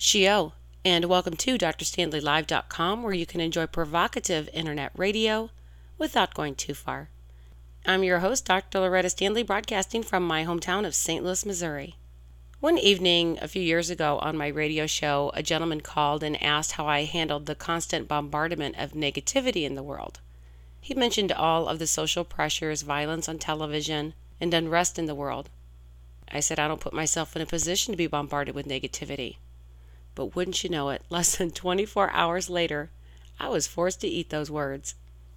Shio, and welcome to drstanleylive.com, where you can enjoy provocative internet radio without going too far. I'm your host, Dr. Loretta Stanley, broadcasting from my hometown of St. Louis, Missouri. One evening a few years ago on my radio show, a gentleman called and asked how I handled the constant bombardment of negativity in the world. He mentioned all of the social pressures, violence on television, and unrest in the world. I said I don't put myself in a position to be bombarded with negativity. But wouldn't you know it, less than 24 hours later, I was forced to eat those words.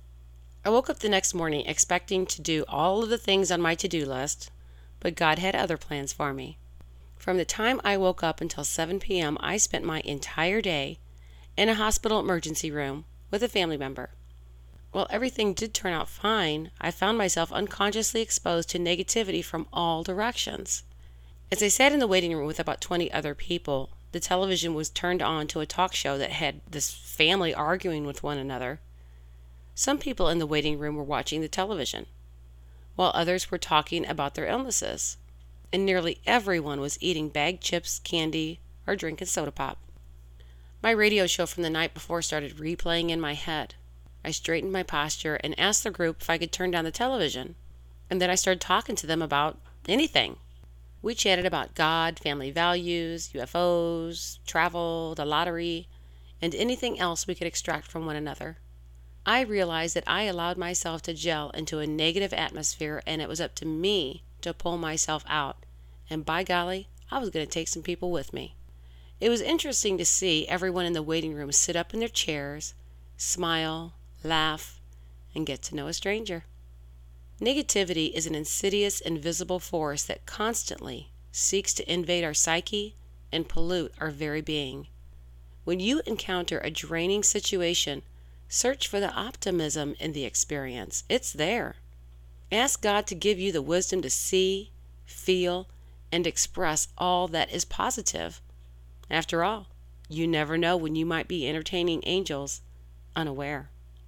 I woke up the next morning expecting to do all of the things on my to-do list, but God had other plans for me. From the time I woke up until 7 p.m., I spent my entire day in a hospital emergency room with a family member. While everything did turn out fine, I found myself unconsciously exposed to negativity from all directions. As I sat in the waiting room with about 20 other people, the television was turned on to a talk show that had this family arguing with one another. Some people in the waiting room were watching the television, while others were talking about their illnesses, and nearly everyone was eating bagged chips, candy, or drinking soda pop. My radio show from the night before started replaying in my head. I straightened my posture and asked the group if I could turn down the television, and then I started talking to them about anything. We chatted about God, family values, UFOs, travel, the lottery, and anything else we could extract from one another. I realized that I allowed myself to gel into a negative atmosphere, and it was up to me to pull myself out. And by golly, I was going to take some people with me. It was interesting to see everyone in the waiting room sit up in their chairs, smile, laugh, and get to know a stranger. Negativity is an insidious, invisible force that constantly seeks to invade our psyche and pollute our very being. When you encounter a draining situation, search for the optimism in the experience. It's there. Ask God to give you the wisdom to see, feel, and express all that is positive. After all, you never know when you might be entertaining angels unaware.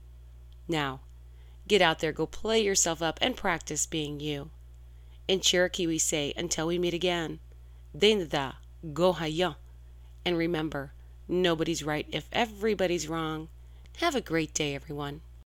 Now, get out there, go play yourself up, and practice being you. In Cherokee we say, until we meet again, Dinda go hayan. And remember, nobody's right if everybody's wrong. Have a great day, everyone.